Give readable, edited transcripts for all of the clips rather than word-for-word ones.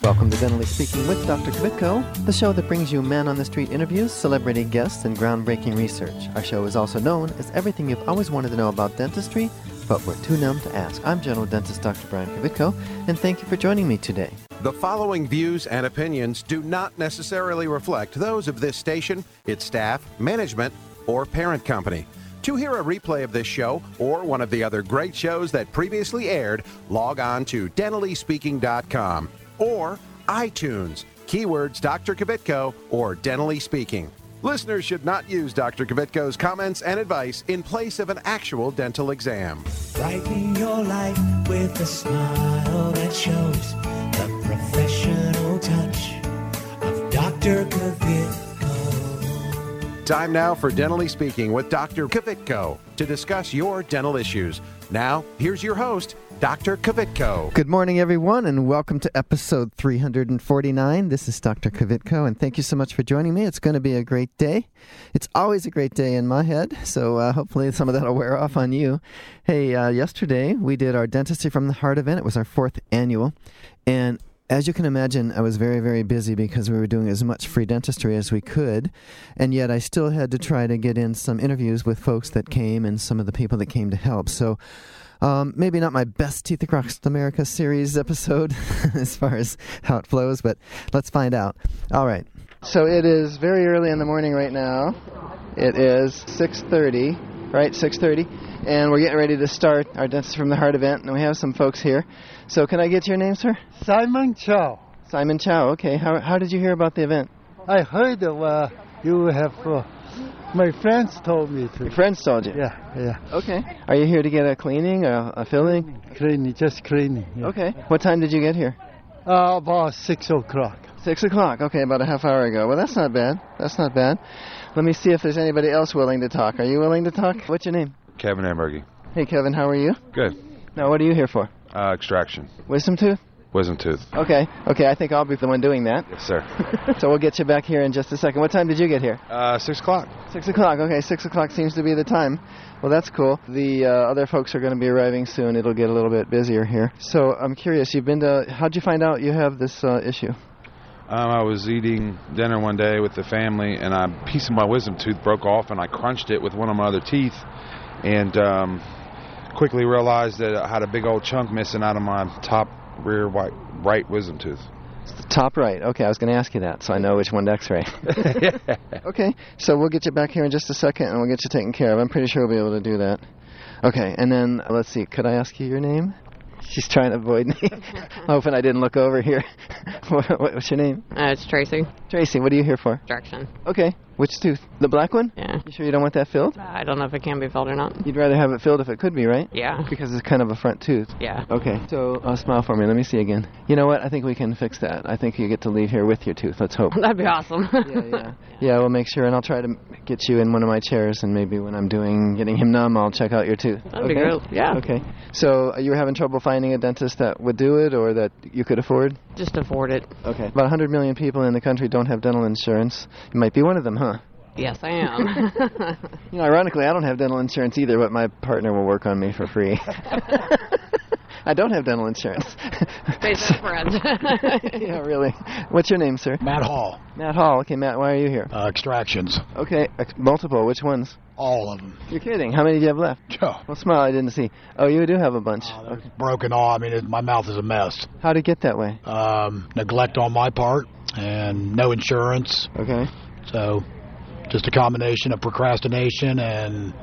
Welcome to Dentally Speaking with Dr. Kvitko, the show that brings you man-on-the-street interviews, celebrity guests, and groundbreaking research. Our show is also known as everything you've always wanted to know about dentistry, but we're too numb to ask. I'm general dentist Dr. Brian Kvitko, and thank you for joining me today. The following views and opinions do not necessarily reflect those of this station, its staff, management, or parent company. To hear a replay of this show or one of the other great shows that previously aired, log on to dentallyspeaking.com or iTunes, keywords Dr. Kvitko or Dentally Speaking. Listeners should not use Dr. Kvitko's comments and advice in place of an actual dental exam. Brighten your life with a smile that shows the professional touch of Dr. Kvitko. Time now for Dentally Speaking with Dr. Kvitko to discuss your dental issues. Now, here's your host, Dr. Kvitko. Good morning, everyone, and welcome to episode 349. This is Dr. Kvitko, and thank you so much for joining me. It's going to be a great day. It's always a great day in my head, so hopefully some of that will wear off on you. Hey, yesterday we did our Dentistry from the Heart event. It was our 4th annual, and as you can imagine, I was very, very busy because we were doing as much free dentistry as we could, and yet I still had to try to get in some interviews with folks that came and some of the people that came to help. So maybe not my best Teeth Across America series episode as far as how it flows, but let's find out. All right. So it is very early in the morning right now. It is 6:30, right? 6:30. And we're getting ready to start our Dentistry from the Heart event, and we have some folks here. So can I get your name, sir? Simon Chow. Simon Chow, okay. How did you hear about the event? I heard you have, my friends told me to. Your friends told you? Yeah. Okay. Are you here to get a cleaning or a filling? Cleaning, just cleaning. Yeah. Okay. What time did you get here? About 6 o'clock. 6 o'clock, okay, about a half hour ago. Well, that's not bad. Let me see if there's anybody else willing to talk. Are you willing to talk? What's your name? Kevin Ambergy. Hey, Kevin, how are you? Good. Now, what are you here for? Extraction. Wisdom tooth? Wisdom tooth. Okay, I think I'll be the one doing that. Yes, sir. So we'll get you back here in just a second. What time did you get here? 6 o'clock. 6 o'clock, okay, 6 o'clock seems to be the time. Well, that's cool. The other folks are going to be arriving soon. It'll get a little bit busier here. So I'm curious, how'd you find out you have this issue? I was eating dinner one day with the family, and a piece of my wisdom tooth broke off, and I crunched it with one of my other teeth, and quickly realized that I had a big old chunk missing out of my top rear right wisdom tooth. It's the top right. Okay, I was going to ask you that, so I know which one to x-ray. Okay, so we'll get you back here in just a second, and we'll get you taken care of. I'm pretty sure we'll be able to do that. Okay, and then, let's see, could I ask you your name? She's trying to avoid me. Hoping I didn't look over here. What's your name? It's Tracy. Tracy, what are you here for? Extraction. Okay. Which tooth? The black one? Yeah. You sure you don't want that filled? I don't know if it can be filled or not. You'd rather have it filled if it could be, right? Yeah. Because it's kind of a front tooth. Yeah. Okay. So, smile for me. Let me see again. You know what? I think we can fix that. I think you get to leave here with your tooth. Let's hope. That'd be awesome. Yeah, we'll make sure, and I'll try to get you in one of my chairs, and maybe when I'm getting him numb, I'll check out your tooth. That'd be great. Yeah. Okay. So, you were having trouble finding a dentist that would do it, or that you could afford? Just afford it. Okay. About 100 million people in the country don't have dental insurance. You might be one of them, huh? Yes, I am. Ironically, I don't have dental insurance either, but my partner will work on me for free. I don't have dental insurance. Basic friends. Yeah, really. What's your name, sir? Matt Hall. Matt Hall. Okay, Matt, why are you here? Extractions. Okay, multiple. Which ones? All of them. You're kidding. How many do you have left? Oh. Well, smile, I didn't see. Oh, you do have a bunch. Okay. Broken off. I mean, my mouth is a mess. How'd it get that way? Neglect on my part and no insurance. Okay. So, just a combination of procrastination and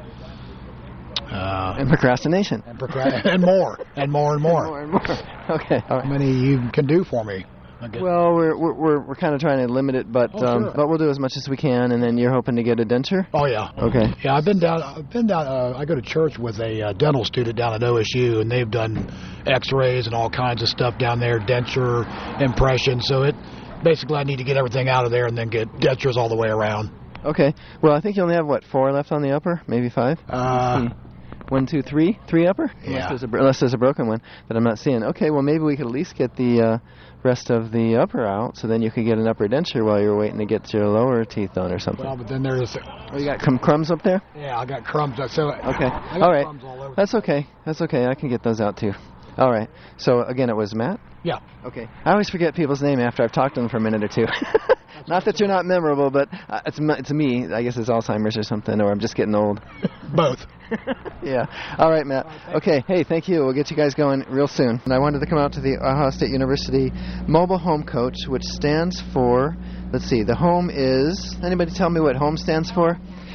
procrastination. And more. More and more. Okay. All right. How many you can do for me? Well, we're kind of trying to limit it, but sure. But we'll do as much as we can, and then you're hoping to get a denture? Oh yeah. Okay. Yeah, I've been down. I go to church with a dental student down at OSU, and they've done X-rays and all kinds of stuff down there, denture, impression. So basically I need to get everything out of there and then get dentures all the way around. Okay. Well, I think you only have 4 left on the upper, maybe 5. 1, 2, 3 upper. Yeah. Unless there's a broken one that I'm not seeing. Okay. Well, maybe we could at least get the rest of the upper out, so then you could get an upper denture while you're waiting to get your lower teeth done or something. Well, but then there's... Oh, you got crumbs up there? Yeah, I got crumbs. So okay. I got all right. Crumbs all over. That's okay. I can get those out too. All right. So again, it was Matt. Yeah. Okay. I always forget people's name after I've talked to them for a minute or two. Not that you're not memorable, but it's me. I guess it's Alzheimer's or something, or I'm just getting old. Both. Yeah. All right, Matt. Okay. Hey, thank you. We'll get you guys going real soon. And I wanted to come out to the Ohio State University Mobile Home Coach, which stands for, let's see, the home is, anybody tell me what home stands for?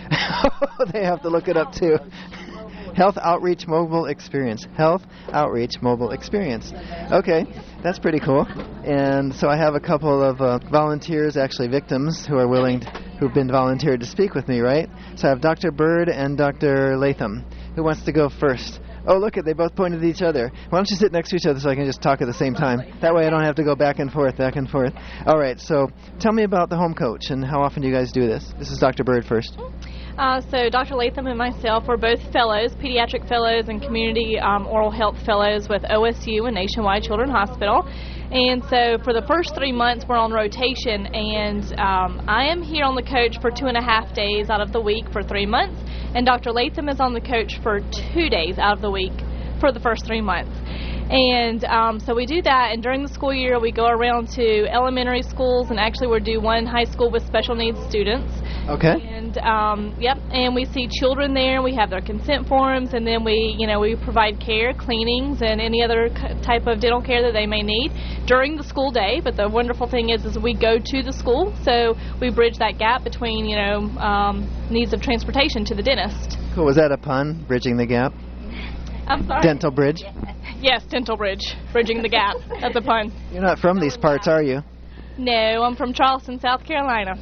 They have to look it up, too. Health Outreach Mobile Experience. Health Outreach Mobile Experience. Okay, that's pretty cool. And so I have a couple of volunteers, actually victims, who've been volunteered to speak with me, right? So I have Dr. Bird and Dr. Latham. Who wants to go first? Oh, look, they both pointed at each other. Why don't you sit next to each other so I can just talk at the same time? That way I don't have to go back and forth. All right, so tell me about the home coach and how often do you guys do this? This is Dr. Bird first. So Dr. Latham and myself are both fellows, pediatric fellows and community oral health fellows with OSU and Nationwide Children's Hospital. And so for the first 3 months we're on rotation, and I am here on the coach for 2.5 days out of the week for 3 months, and Dr. Latham is on the coach for 2 days out of the week for the first 3 months. And so we do that, and during the school year we go around to elementary schools, and actually we do one high school with special needs students. Okay. And and we see children there. We have their consent forms, and then we provide care, cleanings, and any other type of dental care that they may need during the school day. But the wonderful thing is we go to the school, so we bridge that gap between needs of transportation to the dentist. Cool. Was that a pun? Bridging the gap? I'm sorry. Dental bridge? Yes, dental bridge. Bridging the gap. That's a pun. You're not from these parts, are you? No, I'm from Charleston, South Carolina.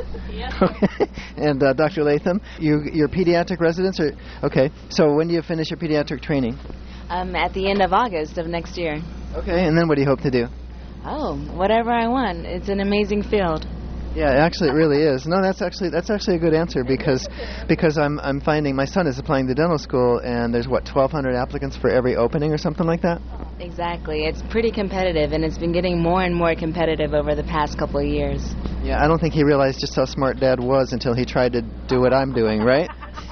Okay. And Dr. Latham, you're pediatric residents? Okay, so when do you finish your pediatric training? At the end of August of next year. Okay, and then what do you hope to do? Oh, whatever I want. It's an amazing field. Yeah, actually it really is. No, that's actually a good answer because I'm finding my son is applying to dental school, and there's 1,200 applicants for every opening or something like that? Exactly. It's pretty competitive, and it's been getting more and more competitive over the past couple of years. Yeah, I don't think he realized just how smart Dad was until he tried to do what I'm doing, right?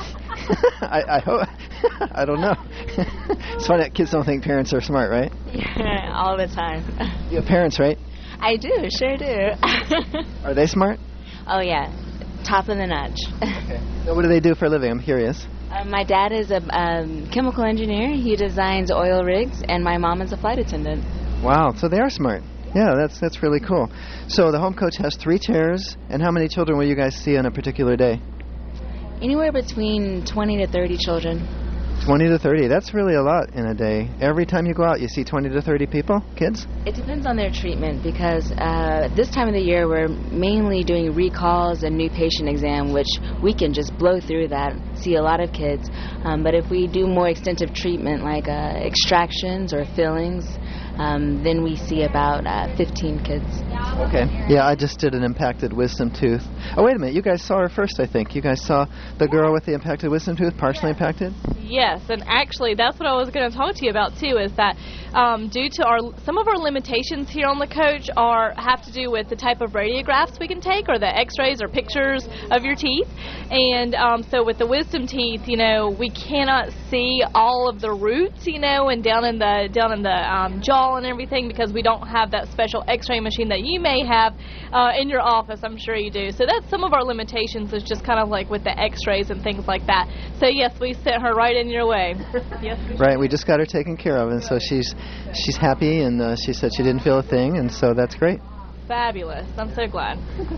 I hope. I don't know. It's funny that kids don't think parents are smart, right? Yeah, all the time. You have parents, right? I do, sure do. Are they smart? Oh, yeah. Top of the notch. Okay. So what do they do for a living? I'm curious. My dad is a chemical engineer. He designs oil rigs, and my mom is a flight attendant. Wow, so they are smart. Yeah, that's really cool. So the home coach has 3 chairs, and how many children will you guys see on a particular day? Anywhere between 20 to 30 children. 20 to 30. That's really a lot in a day. Every time you go out, you see 20 to 30 people, kids? It depends on their treatment because this time of the year we're mainly doing recalls and new patient exam, which we can just blow through that, see a lot of kids. But if we do more extensive treatment like extractions or fillings, then we see about 15 kids. Okay. Yeah, I just did an impacted wisdom tooth. Oh, wait a minute. You guys saw her first, I think. You guys saw the girl with the impacted wisdom tooth, partially impacted? Yes, and actually that's what I was going to talk to you about, too, is that due to some of our limitations here on the coach have to do with the type of radiographs we can take or the x-rays or pictures of your teeth. And so with the wisdom teeth, we cannot see all of the roots, and down in the jaw and everything because we don't have that special x-ray machine that you may have in your office. I'm sure you do. So that's some of our limitations is just kind of like with the x-rays and things like that. So yes, we sent her right in your way. Yes. Right, we just got her taken care of, and so she's happy, and she said she didn't feel a thing, and so that's great. Fabulous. I'm so glad.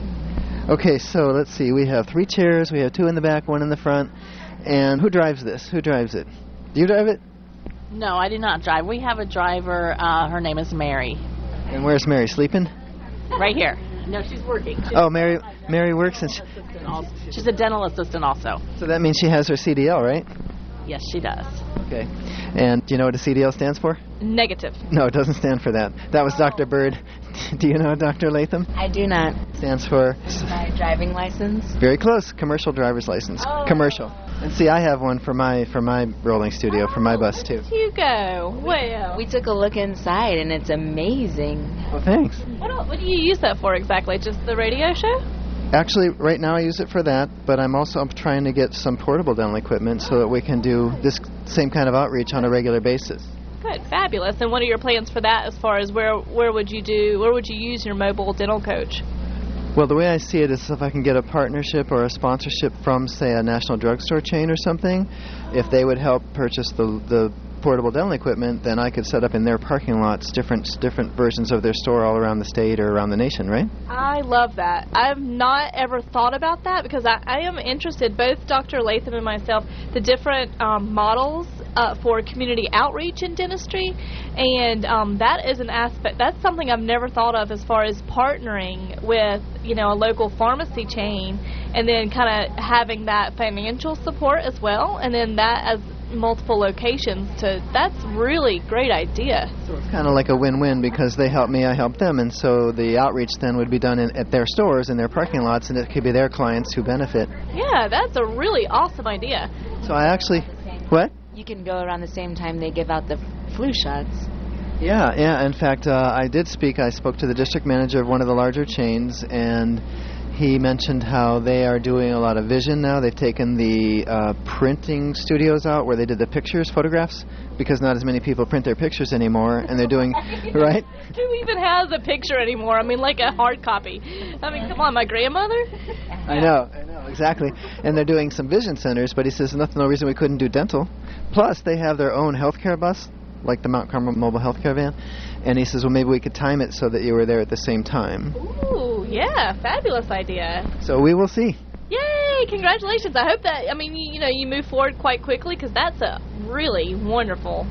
Okay, so let's see. We have 3 chairs. We have 2 in the back, 1 in the front. And who drives this? Who drives it? Do you drive it? No, I do not drive. We have a driver. Her name is Mary. And where's Mary? Sleeping? Right here. No, she's working. Mary works, and she's a dental assistant also. So that means she has her CDL, right? Yes, she does. Okay. And do you know what a CDL stands for? Negative. No, it doesn't stand for that. That was Dr. Bird. Do you know Dr. Latham? I do not. Stands for? My driving license. Very close. Commercial driver's license. Oh. Commercial. And see, I have one for my rolling studio, for my bus, too. You go. Well. We took a look inside, and it's amazing. Well, thanks. What do you use that for exactly? Just the radio show? Actually, right now I use it for that, but I'm also trying to get some portable dental equipment so that we can do this same kind of outreach on a regular basis. Good, fabulous. And what are your plans for that as far as where would you use your mobile dental coach? Well, the way I see it is if I can get a partnership or a sponsorship from, say, a national drugstore chain or something, if they would help purchase the portable dental equipment, then I could set up in their parking lots different versions of their store all around the state or around the nation, right? I love that. I've not ever thought about that because I am interested, both Dr. Latham and myself, the different models for community outreach in dentistry, and that is an aspect, that's something I've never thought of as far as partnering with, a local pharmacy chain and then kind of having that financial support as well, and then that as multiple locations. That's really great idea. So it's kind of like a win-win because they help me, I help them, and so the outreach then would be done at their stores, in their parking lots, and it could be their clients who benefit. Yeah, that's a really awesome idea. So I actually... What? You can go around the same time they give out the flu shots. Yeah. In fact, I spoke to the district manager of one of the larger chains, and he mentioned how they are doing a lot of vision now. They've taken the printing studios out where they did the photographs, because not as many people print their pictures anymore, and they're doing, right? Who even has a picture anymore? I mean, like a hard copy. I mean, come on, my grandmother? I know, exactly. And they're doing some vision centers, but he says there's no reason we couldn't do dental. Plus, they have their own healthcare bus, like the Mount Carmel Mobile Healthcare Van, and he says, well, maybe we could time it so that you were there at the same time. Ooh, yeah, fabulous idea. So we will see. Yay, congratulations. I hope that, you move forward quite quickly, because that's a really wonderful,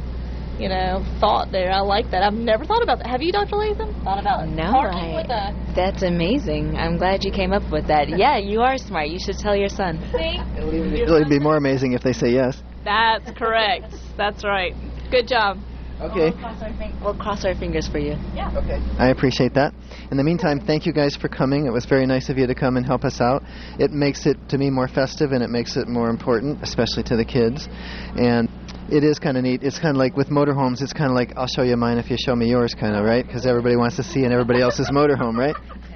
thought there. I like that. I've never thought about that. Have you, Dr. Latham, thought about parking with a... That's amazing. I'm glad you came up with that. Yeah, you are smart. You should tell your son. See? It'll be more amazing if they say yes. That's correct. That's right. Good job. Okay. We'll cross our fingers for you. Yeah. Okay. I appreciate that. In the meantime, thank you guys for coming. It was very nice of you to come and help us out. It makes it, to me, more festive, and it makes it more important, especially to the kids. And it is kind of neat. It's kind of like with motorhomes, it's kind of like, I'll show you mine if you show me yours, kind of, right? Because everybody wants to see in everybody else's motorhome, right?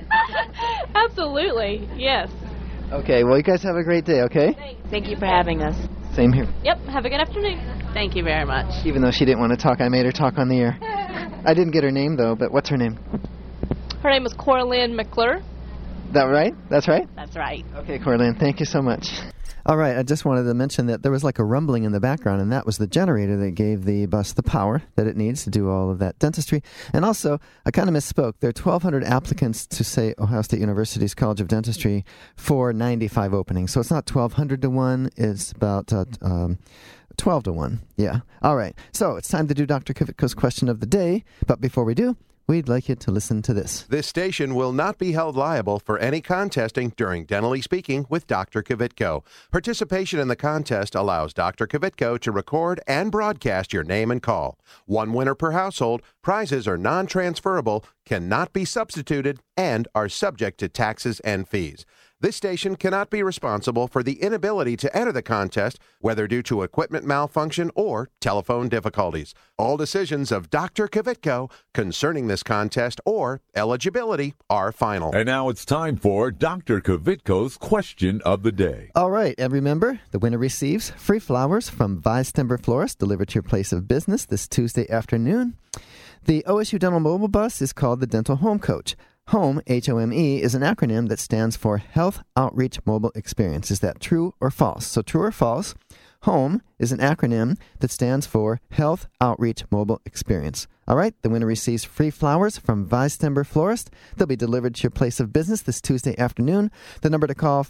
Absolutely. Yes. Okay. Well, you guys have a great day, okay? Thank you for having us. Same here. Yep. Have a good afternoon. Thank you very much. Even though she didn't want to talk, I made her talk on the air. I didn't get her name, though, but what's her name? Her name is Coraline McClure. That right? That's right? That's right. Okay, Coraline, thank you so much. All right, I just wanted to mention that there was like a rumbling in the background, and that was the generator that gave the bus the power that it needs to do all of that dentistry. And also, I kind of misspoke. There are 1,200 applicants to, say, Ohio State University's College of Dentistry for 95 openings. So it's not 1,200 to 1. It's about 12 to 1. Yeah. All right. So it's time to do Dr. Kvitko's question of the day. But before we do, we'd like you to listen to this. This station will not be held liable for any contesting during Dentally Speaking with Dr. Kvitko. Participation in the contest allows Dr. Kvitko to record and broadcast your name and call. One winner per household. Prizes are non-transferable, cannot be substituted, and are subject to taxes and fees. This station cannot be responsible for the inability to enter the contest, whether due to equipment malfunction or telephone difficulties. All decisions of Dr. Kvitko concerning this contest or eligibility are final. And now it's time for Dr. Kvitko's question of the day. All right, and remember, the winner receives free flowers from Weistember Florist delivered to your place of business this Tuesday afternoon. The OSU Dental Mobile Bus is called the Dental Home Coach. HOME, H-O-M-E, is an acronym that stands for Health Outreach Mobile Experience. Is that true or false? So true or false, HOME is an acronym that stands for Health Outreach Mobile Experience. All right, the winner receives free flowers from Weistember Florist. They'll be delivered to your place of business this Tuesday afternoon. The number to call,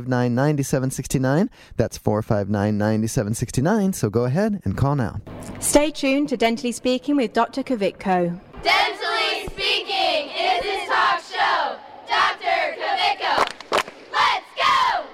459-9769. That's 459-9769, so go ahead and call now. Stay tuned to Dentally Speaking with Dr. Kvitko. Dentally Speaking is his talk show. Dr. Kvitko. Let's go!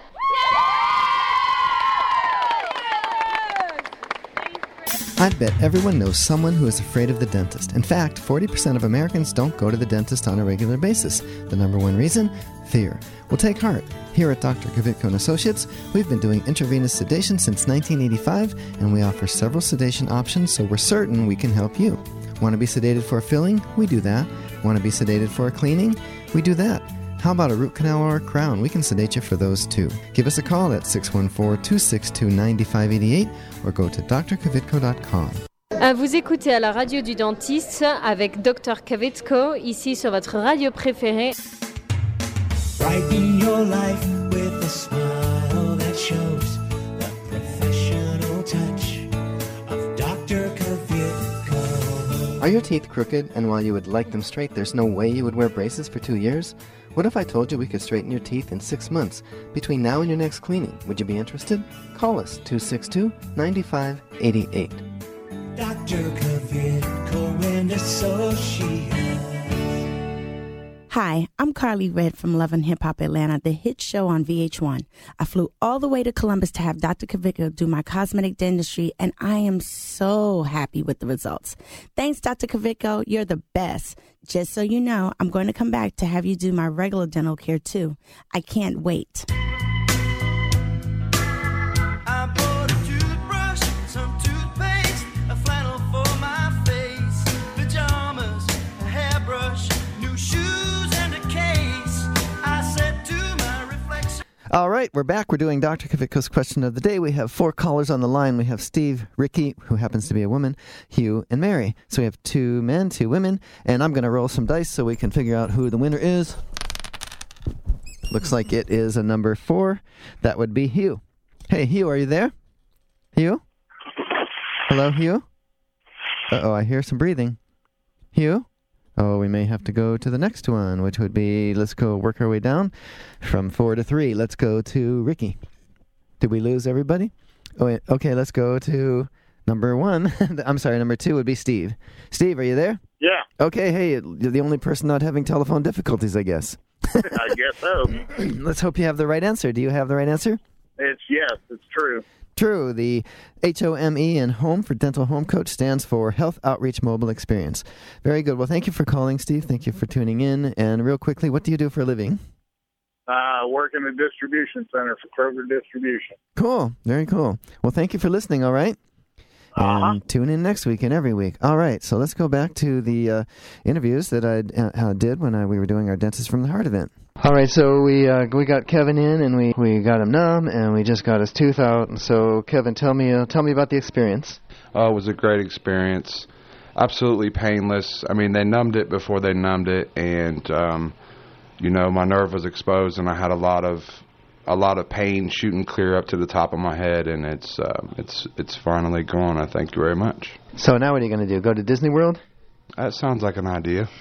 I bet everyone knows someone who is afraid of the dentist. In fact, 40% of Americans don't go to the dentist on a regular basis. The number one reason? Fear. Well, take heart. Here at Dr. Kvitko & Associates, we've been doing intravenous sedation since 1985, and we offer several sedation options, so we're certain we can help you. Want to be sedated for a filling? We do that. Want to be sedated for a cleaning? We do that. How about a root canal or a crown? We can sedate you for those too. Give us a call at 614-262-9588 or go to drkvitko.com. Vous écoutez à la radio du dentiste avec Dr Kavitko, ici sur votre radio préférée. Brighten your life with a smile that shows the professional touch of Dr. Kavitko. Are your teeth crooked, and while you would like them straight, there's no way you would wear braces for 2 years? What if I told you we could straighten your teeth in 6 months between now and your next cleaning? Would you be interested? Call us, 262-9588. Dr. Kavitko and Associates. Hi, I'm Carly Red from Love and Hip Hop Atlanta, the hit show on VH1. I flew all the way to Columbus to have Dr. Kavitko do my cosmetic dentistry, and I am so happy with the results. Thanks, Dr. Kavitko. You're the best. Just so you know, I'm going to come back to have you do my regular dental care, too. I can't wait. All right, we're back. We're doing Dr. Kavitko's question of the day. We have 4 callers on the line. We have Steve, Ricky, who happens to be a woman, Hugh, and Mary. So we have 2 men, 2 women, and I'm going to roll some dice so we can figure out who the winner is. Looks like it is a number 4. That would be Hugh. Hey, Hugh, are you there? Hugh? Hello, Hugh? Uh-oh, I hear some breathing. Hugh? Oh, we may have to go to the next one, which would be, let's go work our way down from 4 to 3. Let's go to Ricky. Did we lose everybody? Oh, wait. Okay, let's go to number 1. I'm sorry, number 2 would be Steve. Steve, are you there? Yeah. Okay, hey, you're the only person not having telephone difficulties, I guess. I guess so. Let's hope you have the right answer. Do you have the right answer? It's true. True. The HOME in home for Dental Home Coach stands for Health Outreach Mobile Experience. Very good. Well, thank you for calling, Steve. Thank you for tuning in. And real quickly, what do you do for a living? Work in a distribution center for Kroger Distribution. Cool. Very cool. Well, thank you for listening, all right? And tune in next week and every week. All right, so let's go back to the interviews that I did when we were doing our Dentist from the Heart event. All right, so we got Kevin in, and we got him numb, and we just got his tooth out. And so, Kevin, tell me about the experience. Oh, it was a great experience. Absolutely painless. I mean, they numbed it before they numbed it, and my nerve was exposed, and I had a lot of pain shooting clear up to the top of my head, and it's finally gone. I thank you very much. So now what are you going to do? Go to Disney World? That sounds like an idea.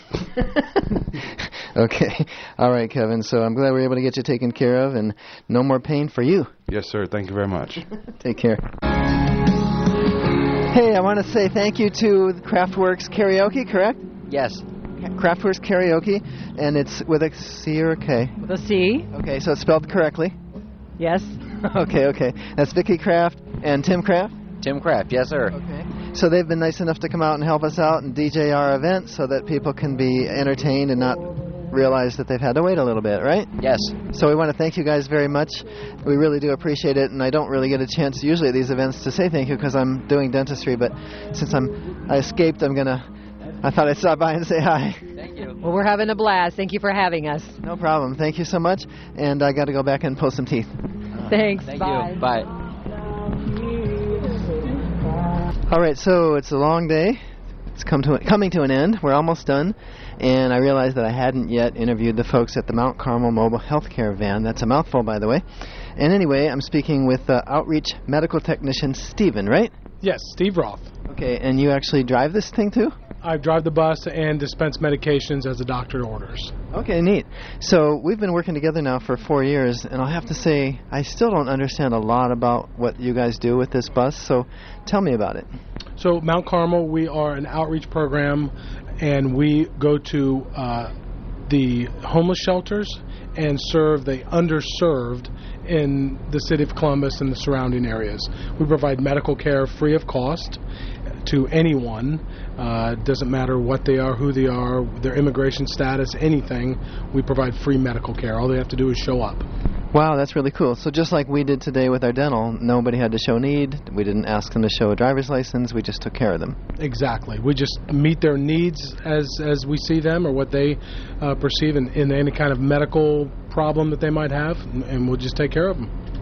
Okay. All right, Kevin. So I'm glad we were able to get you taken care of, and no more pain for you. Yes, sir. Thank you very much. Take care. Hey, I want to say thank you to Craftworks Karaoke, correct? Yes. Craftworks Karaoke, and it's with a C or a K? With a C. Okay, so it's spelled correctly? Yes. Okay. That's Vicky Kraft and Tim Kraft? Tim Kraft, yes, sir. Okay. So they've been nice enough to come out and help us out and DJ our event so that people can be entertained and not realize that they've had to wait a little bit, right? Yes. So we want to thank you guys very much. We really do appreciate it, and I don't really get a chance usually at these events to say thank you because I'm doing dentistry, but since I escaped, I thought I'd stop by and say hi. Thank you. Well, we're having a blast. Thank you for having us. No problem. Thank you so much, and I got to go back and pull some teeth. Thanks. Thank Bye. you. Bye. All right, so it's a long day. It's coming to an end. We're almost done. And I realized that I hadn't yet interviewed the folks at the Mount Carmel Mobile Healthcare Van. That's a mouthful, by the way. And anyway, I'm speaking with Outreach Medical Technician Steven, right? Yes, Steve Roth. Okay, and you actually drive this thing too? I drive the bus and dispense medications as the doctor orders. Okay, neat. So we've been working together now for 4 years, and I'll have to say I still don't understand a lot about what you guys do with this bus, so tell me about it. So Mount Carmel, we are an outreach program, and we go to the homeless shelters and serve the underserved in the city of Columbus and the surrounding areas. We provide medical care free of cost to anyone. Doesn't matter what they are, who they are, their immigration status, anything. We provide free medical care. All they have to do is show up. Wow, that's really cool. So just like we did today with our dental, nobody had to show need. We didn't ask them to show a driver's license. We just took care of them. Exactly. We just meet their needs as we see them or what they perceive in any kind of medical problem that they might have, and we'll just take care of them.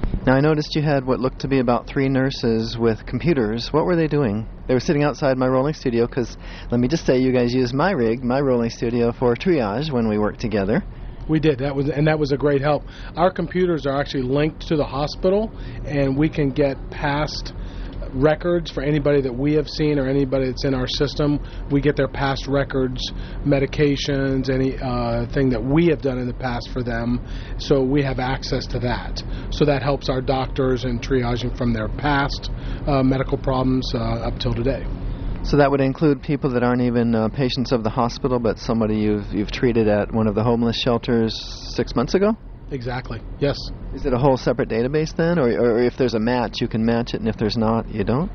Now, I noticed you had what looked to be about 3 nurses with computers. What were they doing? They were sitting outside my rolling studio because, let me just say, you guys used my rig, my rolling studio, for triage when we worked together. We did. That was a great help. Our computers are actually linked to the hospital, and we can get past records for anybody that we have seen or anybody that's in our system. We get their past records, medications, any thing that we have done in the past for them, so we have access to that. So that helps our doctors in triaging from their past medical problems up till today. So that would include people that aren't even patients of the hospital, but somebody you've treated at one of the homeless shelters 6 months ago? Exactly, yes. Is it a whole separate database then? Or if there's a match, you can match it, and if there's not, you don't?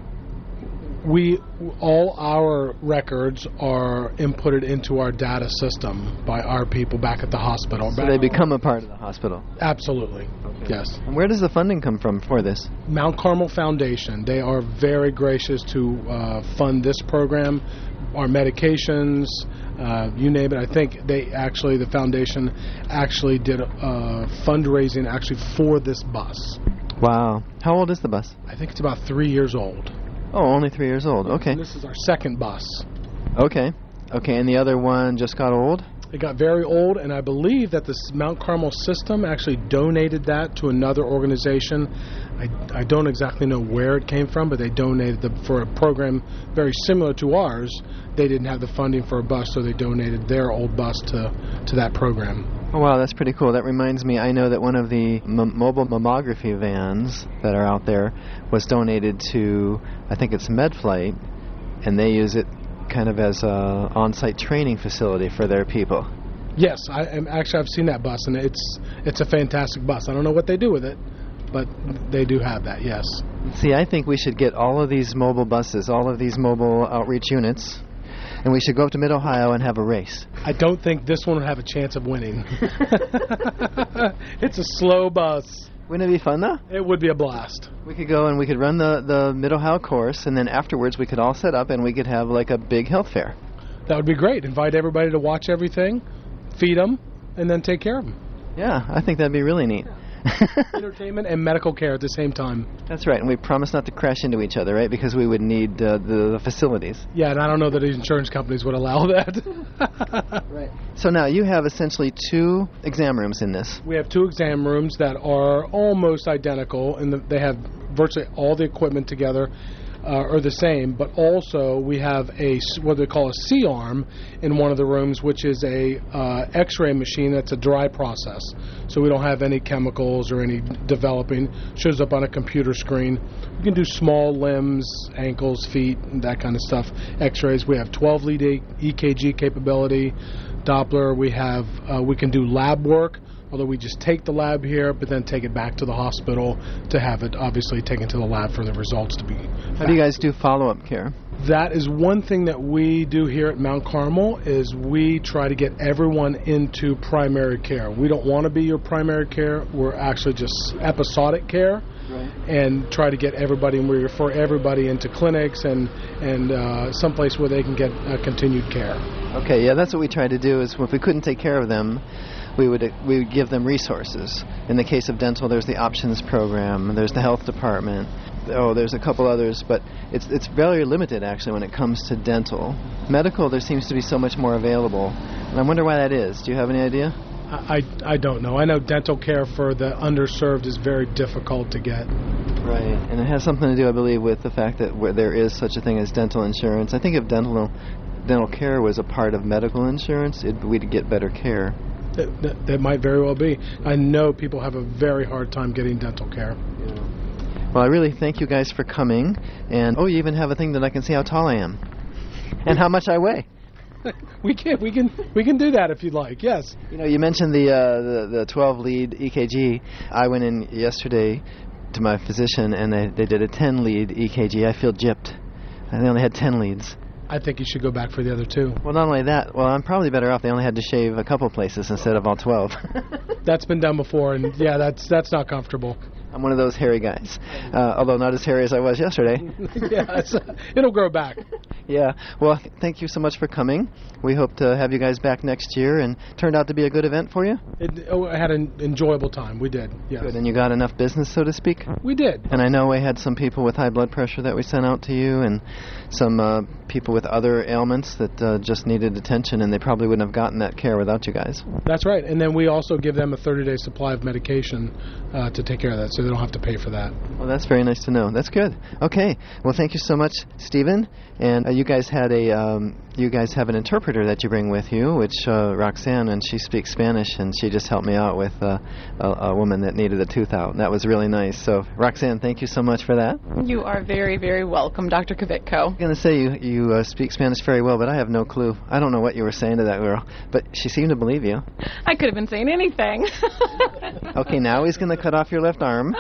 All our records are inputted into our data system by our people back at the hospital. So they become a part of the hospital? Absolutely, okay. Yes. And where does the funding come from for this? Mount Carmel Foundation. They are very gracious to fund this program, our medications, you name it. I think the foundation actually did fundraising for this bus. Wow. How old is the bus? I think it's about 3 years old. Oh, only 3 years old. Okay. And this is our second bus. Okay. Okay, and the other one just got old? It got very old, and I believe that the Mount Carmel system actually donated that to another organization. I don't exactly know where it came from, but they donated for a program very similar to ours. They didn't have the funding for a bus, so they donated their old bus to that program. Oh, wow, that's pretty cool. That reminds me, I know that one of the mobile mammography vans that are out there was donated to, I think it's MedFlight, and they use it kind of as a on-site training facility for their people. Yes, I've seen that bus, and it's a fantastic bus. I don't know what they do with it, but they do have that, yes. See, I think we should get all of these mobile buses, all of these mobile outreach units, and we should go up to Mid-Ohio and have a race. I don't think this one would have a chance of winning. It's a slow bus. Wouldn't it be fun, though? It would be a blast. We could go and we could run the Mid-Ohio course, and then afterwards we could all set up and we could have like a big health fair. That would be great. Invite everybody to watch everything, feed them, and then take care of them. Yeah, I think that'd be really neat. Entertainment and medical care at the same time. That's right, and we promise not to crash into each other, right? Because we would need the facilities. Yeah, and I don't know that the insurance companies would allow that. Right. So now you have essentially 2 exam rooms in this. We have 2 exam rooms that are almost identical, and they have virtually all the equipment together. Are the same, but also we have what they call a C-arm in one of the rooms, which is a X-ray machine that's a dry process. So we don't have any chemicals or any developing. Shows up on a computer screen. We can do small limbs, ankles, feet, that kind of stuff. X-rays. We have 12-lead EKG capability. Doppler. We can do lab work. Although we just take the lab here, but then take it back to the hospital to have it obviously taken to the lab for the results to be found. How do you guys do follow-up care? That is one thing that we do here at Mount Carmel is we try to get everyone into primary care. We don't want to be your primary care. We're actually just episodic care. Right. And try to get everybody, and we refer everybody into clinics and someplace where they can get continued care. Okay, yeah, that's what we try to do is if we couldn't take care of them, we would give them resources. In the case of dental, there's the options program, there's the health department, there's a couple others, but it's very limited actually when it comes to dental. Medical, there seems to be so much more available, and I wonder why that is. Do you have any idea? I don't know. I know dental care for the underserved is very difficult to get. Right, and it has something to do, I believe, with the fact that where there is such a thing as dental insurance. I think if dental care was a part of medical insurance, we'd get better care. That might very well be. I know people have a very hard time getting dental care. Yeah. Well, I really thank you guys for coming. And you even have a thing that I can see how tall I am and how much I weigh. We can do that if you'd like. Yes. You know, you mentioned the 12-lead EKG. I went in yesterday to my physician and they did a 10-lead EKG. I feel gypped. And they only had 10 leads. I think you should go back for the other 2. Well, not only that, I'm probably better off. They only had to shave a couple places instead of all 12. That's been done before, and yeah, that's not comfortable. I'm one of those hairy guys, although not as hairy as I was yesterday. Yeah, it'll grow back. Yeah. Well, thank you so much for coming. We hope to have you guys back next year, and turned out to be a good event for you? I had an enjoyable time. We did, yes. Good. And you got enough business, so to speak? We did. And I know we had some people with high blood pressure that we sent out to you, and some people with other ailments that just needed attention, and they probably wouldn't have gotten that care without you guys. That's right. And then we also give them a 30-day supply of medication to take care of that, so they don't have to pay for that. Well, that's very nice to know. That's good. Okay. Well, thank you so much, Stephen. And you guys had you guys have an interpreter that you bring with you, which Roxanne, and she speaks Spanish, and she just helped me out with a woman that needed a tooth out. And that was really nice. So, Roxanne, thank you so much for that. You are very, very welcome, Dr. Kvitko. I'm going to say you speak Spanish very well, but I have no clue. I don't know what you were saying to that girl, but she seemed to believe you. I could have been saying anything. Okay, now he's going to cut off your left arm.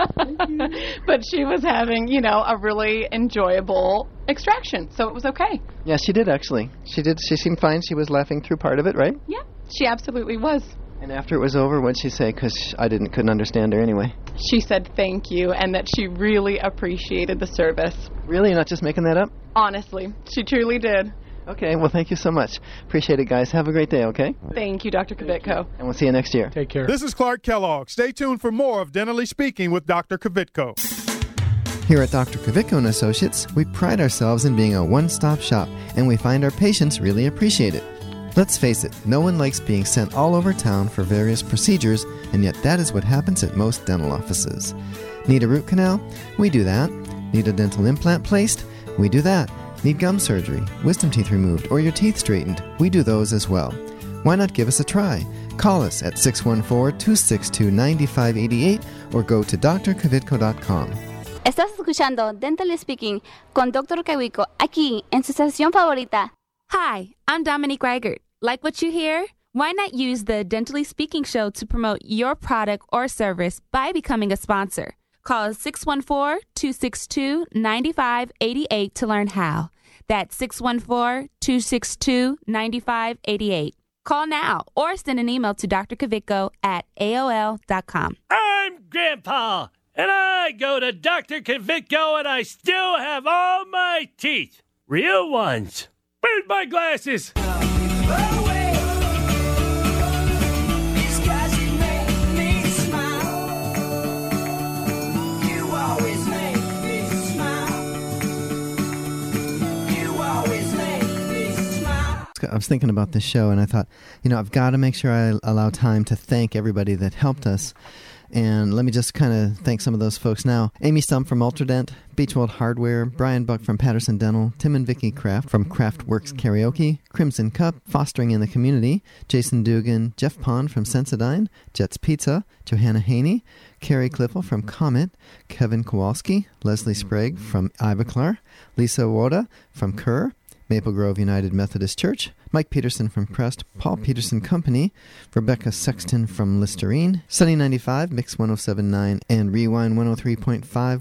But she was having, a really enjoyable extraction, so it was okay. Yeah, she did, actually. She did. She seemed fine. She was laughing through part of it, right? Yeah, she absolutely was. And after it was over, what'd she say? Because I couldn't understand her anyway. She said thank you, and that she really appreciated the service. Really? You're not just making that up? Honestly, she truly did. Okay, well, thank you so much. Appreciate it, guys. Have a great day, okay? Thank you, Dr. Kvitko. And we'll see you next year. Take care. This is Clark Kellogg. Stay tuned for more of Dentally Speaking with Dr. Kvitko. Here at Dr. Kvitko & Associates, we pride ourselves in being a one-stop shop, and we find our patients really appreciate it. Let's face it, no one likes being sent all over town for various procedures, and yet that is what happens at most dental offices. Need a root canal? We do that. Need a dental implant placed? We do that. Need gum surgery, wisdom teeth removed, or your teeth straightened? We do those as well. Why not give us a try? Call us at 614-262-9588 or go to drkvitko.com. Estás escuchando Dentally Speaking con Dr. Kvitko aquí en su estación favorita. Hi, I'm Dominique Reichert. Like what you hear? Why not use the Dentally Speaking show to promote your product or service by becoming a sponsor? Call 614-262-9588 to learn how. That's 614-262-9588. Call now or send an email to Dr. Kvitko at AOL.com. I'm Grandpa, and I go to Dr. Kvitko, and I still have all my teeth. Real ones. Where's my glasses? I was thinking about this show, and I thought, I've got to make sure I allow time to thank everybody that helped us. And let me just kind of thank some of those folks now. Amy Stump from Ultradent, Beachwold Hardware, Brian Buck from Patterson Dental, Tim and Vicky Kraft from Kraftworks Karaoke, Crimson Cup, Fostering in the Community, Jason Dugan, Jeff Pond from Sensodyne, Jets Pizza, Johanna Haney, Carrie Cliffel from Comet, Kevin Kowalski, Leslie Sprague from Ivoclar, Lisa Woda from Kerr, Maple Grove United Methodist Church, Mike Peterson from Crest, Paul Peterson Company, Rebecca Sexton from Listerine, Sunny 95, Mix 107.9, and Rewind 103.5,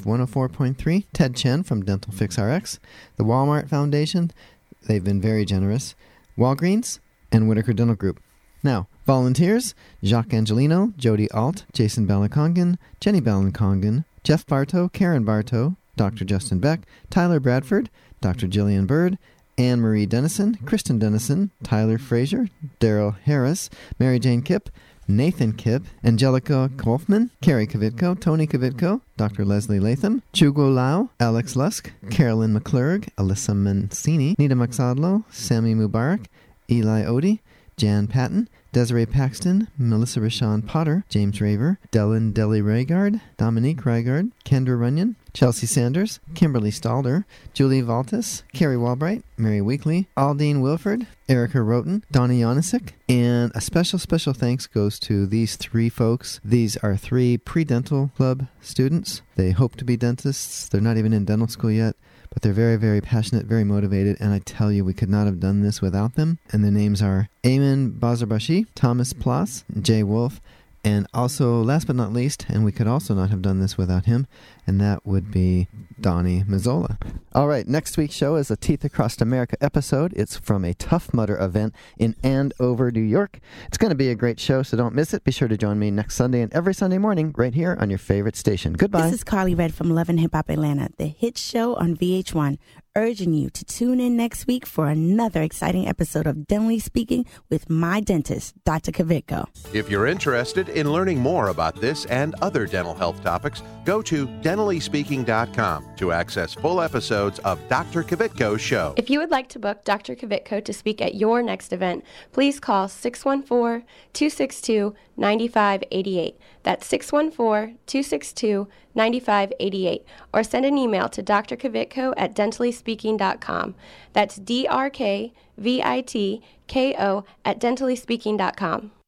104.3, Ted Chen from Dental Fix RX, the Walmart Foundation, they've been very generous, Walgreens, and Whitaker Dental Group. Now, volunteers, Jacques Angelino, Jody Alt, Jason Balakongan, Jenny Balakongan, Jeff Bartow, Karen Bartow, Dr. Justin Beck, Tyler Bradford, Dr. Jillian Bird, Anne-Marie Dennison, Kristen Dennison, Tyler Frazier, Daryl Harris, Mary Jane Kipp, Nathan Kipp, Angelica Kaufman, Carrie Kvitko, Tony Kvitko, Dr. Leslie Latham, Chugo Lau, Alex Lusk, Carolyn McClurg, Alyssa Mancini, Nita Maxadlo, Sammy Mubarak, Eli Odie, Jan Patton, Desiree Paxton, Melissa Rashawn Potter, James Raver, Dylan Deli Raygard, Dominique Raygard, Kendra Runyon, Chelsea Sanders, Kimberly Stalder, Julie Valtis, Carrie Walbright, Mary Weekly, Aldine Wilford, Erica Roten, Donnie Yanisic, and a special thanks goes to these three folks. These are three pre-dental club students. They hope to be dentists. They're not even in dental school yet, but they're very, very passionate, very motivated, and I tell you, we could not have done this without them. And their names are Eamon Bazarbashi, Thomas Plas, Jay Wolf, and also, last but not least, and we could also not have done this without him, and that would be Donnie Mazzola. All right, next week's show is a Teeth Across America episode. It's from a Tough Mudder event in Andover, New York. It's going to be a great show, so don't miss it. Be sure to join me next Sunday and every Sunday morning right here on your favorite station. Goodbye. This is Carly Red from Love and Hip Hop Atlanta, the hit show on VH1. urging you to tune in next week for another exciting episode of Dentally Speaking with my dentist, Dr. Kvitko. If you're interested in learning more about this and other dental health topics, go to dentallyspeaking.com to access full episodes of Dr. Kvitko's show. If you would like to book Dr. Kvitko to speak at your next event, please call 614-262-9588. That's 614-262-9588. Or send an email to Dr. Kvitko at dentallyspeaking.com. That's DRKVITKO at dentallyspeaking.com.